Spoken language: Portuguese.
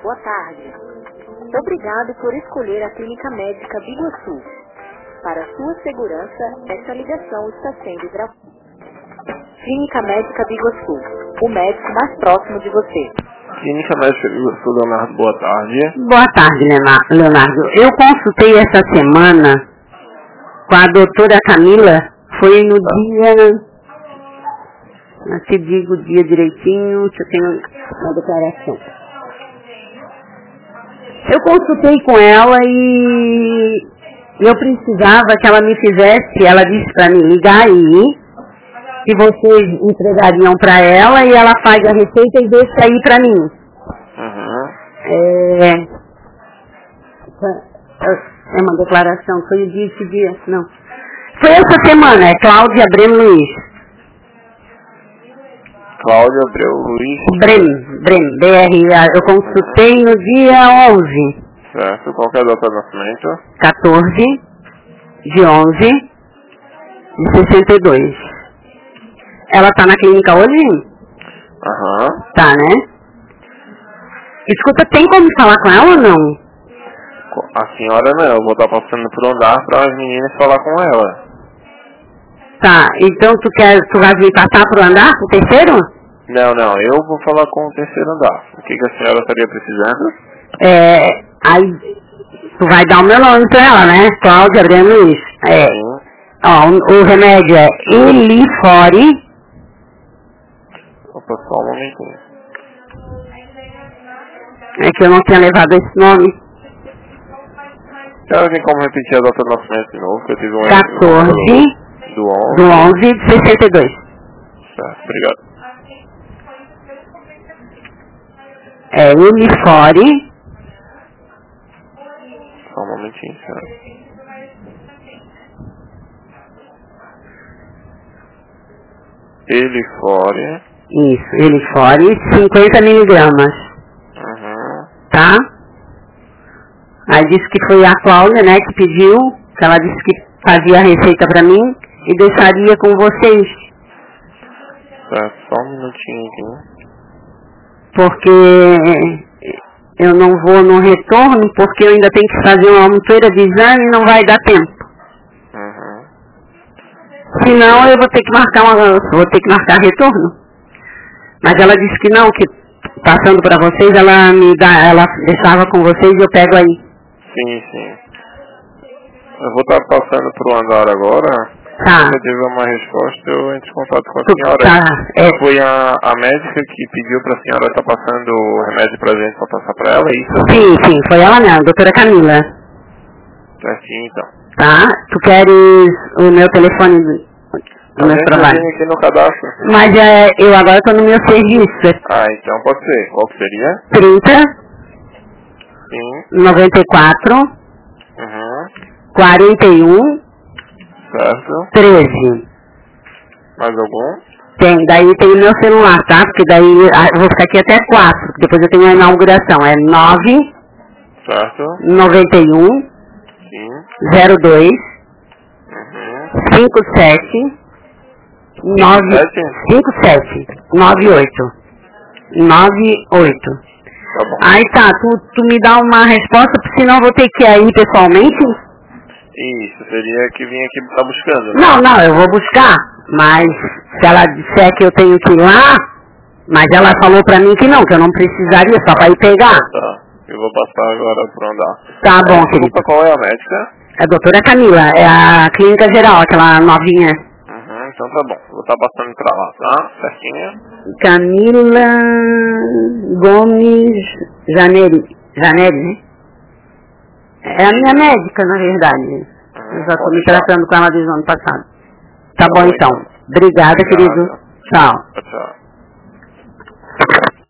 boa tarde. Obrigado por escolher a Clínica Médica Biguaçu. Para sua segurança, essa ligação está sendo gravada. Clínica Médica Biguaçu, o médico mais próximo de você. Clínica Médica Biguaçu, Leonardo, boa tarde. Boa tarde, Leonardo. Eu consultei essa semana com a doutora Camila, foi no dia... Eu te digo o dia direitinho, que eu tenho uma declaração. Eu consultei com ela e eu precisava que ela me fizesse, ela disse para mim ligar aí, que vocês entregariam para ela e ela faz a receita e deixa aí para mim. É uma declaração, foi o dia, esse dia, não. Foi essa semana, é Cláudia Breno Luiz. Cláudia Abreu Luiz. Breno, BR. Eu consultei no dia 11. Certo. Qual que é a data de nascimento? 14 de 11 de 62. Ela tá na clínica hoje? Aham. Tá, né? Escuta, tem como falar com ela ou não? A senhora não, eu vou estar passando por andar para as meninas falar com ela. Tá, então tu vai me passar pro andar, pro terceiro? Não, eu vou falar com o terceiro andar. O que a senhora estaria precisando? Aí tu vai dar o meu nome pra ela, né? Cláudia Breno Luiz. Ó, o remédio é Elifore. Opa, só um momentinho. É que eu não tinha levado esse nome. A senhora tem como repetir a data de nascimento de novo? Que eu tive um 14 do 11 de 62. Certo, obrigado. É Elifore. Só um momentinho, senhora. Elifore. Isso, Elifore, 50 miligramas. Tá? Aí disse que foi a Cláudia, né, que pediu, que ela disse que fazia a receita pra mim e deixaria com vocês. Certo, só um minutinho aqui. Porque eu não vou no retorno, porque eu ainda tenho que fazer uma montoeira de exame e não vai dar tempo. Senão eu vou ter que marcar retorno. Mas ela disse que não, que passando para vocês, ela deixava com vocês e eu pego aí. Sim. Eu vou estar passando pro andar agora. Tá. Se eu tiver uma resposta, eu entro em contato com a senhora. Tá. Foi a médica que pediu pra senhora estar passando o remédio pra gente pra passar pra ela, é isso? Sim, foi ela mesmo, a doutora Camila. Certinho, então. Tá? Tu queres o meu telefone do meu trabalho? Aqui no cadastro. Mas eu agora estou no meu serviço. Então pode ser. Qual que seria? 30 Sim. 94 41 Certo. 13. Mais algum? Daí tem o meu celular, tá? Porque daí eu vou ficar aqui até 4, depois eu tenho a inauguração. É 9 certo. 91 Sim. 02 57 57 98 98. Tá bom. Aí tá, tu me dá uma resposta, porque senão eu vou ter que ir aí pessoalmente. Isso, seria que vim aqui estar buscando, né? Não, eu vou buscar, mas se ela disser que eu tenho que ir lá, mas ela falou pra mim que não, que eu não precisaria, só pra ir pegar. Tá, eu vou passar agora pro andar. Tá bom, querido. Desculpa, qual é a médica? É a doutora Camila, é a clínica geral, aquela novinha. Então tá bom, vou estar passando pra lá, tá? Certinho? Camila Gomes Janeri, né? É a minha médica, na verdade. Eu já estou me tratando com ela desde o ano passado. Tá bom, então. Obrigada, querido. Tchau. Tchau.